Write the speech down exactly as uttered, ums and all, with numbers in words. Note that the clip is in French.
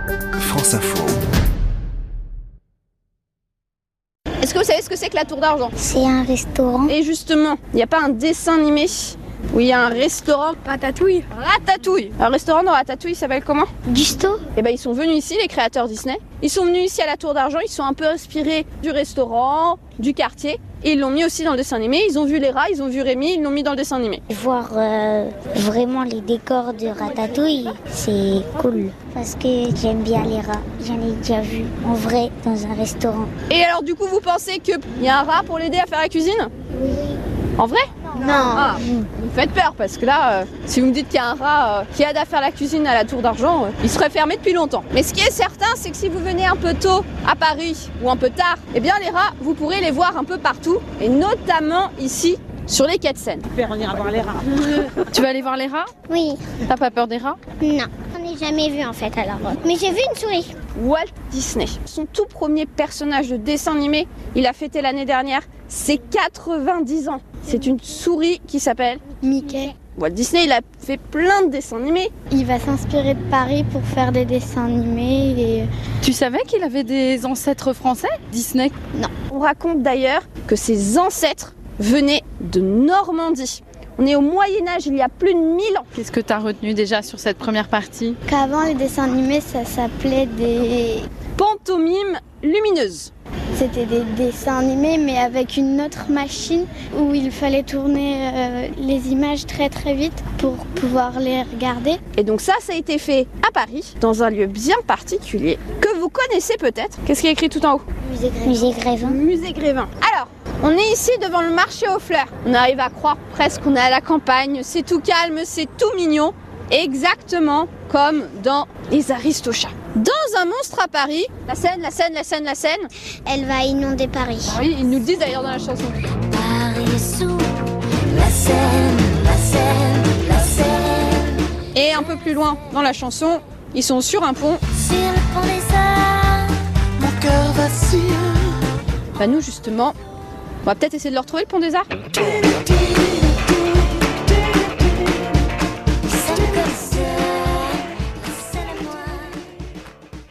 France Info. Est-ce que vous savez ce que c'est que la Tour d'Argent? C'est un restaurant. Et justement, il n'y a pas un dessin animé où il y a un restaurant Ratatouille. Ratatouille. Un restaurant dans Ratatouille, il s'appelle comment? Gusto. Et ben ils sont venus ici, les créateurs Disney. Ils sont venus ici à la Tour d'Argent, ils sont un peu inspirés du restaurant, du quartier. Et ils l'ont mis aussi dans le dessin animé. Ils ont vu les rats, ils ont vu Rémi, ils l'ont mis dans le dessin animé. Voir euh, vraiment les décors de Ratatouille, c'est cool. Parce que j'aime bien les rats. J'en ai déjà vu en vrai dans un restaurant. Et alors du coup, vous pensez qu'il y a un rat pour l'aider à faire la cuisine? Oui. En vrai? Non. Ah, vous me faites peur parce que là, euh, si vous me dites qu'il y a un rat euh, qui aide à faire la cuisine à la Tour d'Argent, euh, il serait fermé depuis longtemps. Mais ce qui est certain, c'est que si vous venez un peu tôt à Paris ou un peu tard, eh bien les rats, vous pourrez les voir un peu partout et notamment ici sur les quais de Seine. Super, on ira voir les rats. Tu vas aller voir les rats? Oui. T'as pas peur des rats? Non. J'en ai jamais vu en fait alors. Mais j'ai vu une souris. Walt Disney, son tout premier personnage de dessin animé, il a fêté l'année dernière ses quatre-vingt-dix ans. C'est une souris qui s'appelle Mickey. Walt Disney, il a fait plein de dessins animés. Il va s'inspirer de Paris pour faire des dessins animés. Et... Tu savais qu'il avait des ancêtres français, Disney? Non. On raconte d'ailleurs que ses ancêtres venaient de Normandie. On est au Moyen-Âge, il y a plus de mille ans. Qu'est-ce que tu as retenu déjà sur cette première partie? Qu'avant, les dessins animés, ça s'appelait des... pantomimes lumineuses. C'était des dessins animés, mais avec une autre machine où il fallait tourner euh, les images très très vite pour pouvoir les regarder. Et donc ça, ça a été fait à Paris, dans un lieu bien particulier, que vous connaissez peut-être. Qu'est-ce qui est écrit tout en haut? Musée Grévin. Musée Grévin. Musée Grévin. Alors, on est ici devant le marché aux fleurs. On arrive à croire presque qu'on est à la campagne. C'est tout calme, c'est tout mignon. Exactement comme dans les Aristochats. Dans Un monstre à Paris, la Seine, la Seine, la Seine, la Seine. Elle va inonder Paris. Ah oui, ils nous le disent d'ailleurs dans la chanson. Paris sous la Seine, la Seine, la Seine. Et un peu plus loin dans la chanson, ils sont sur un pont. Sur le pont des Arts, Mon cœur vacille. Bah nous justement, on va peut-être essayer de leur retrouver le pont des Arts.